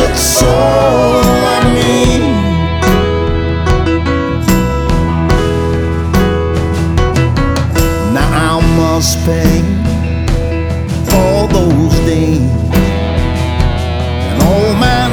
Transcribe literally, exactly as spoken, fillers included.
That's all I need. Now I must pay all those days and all my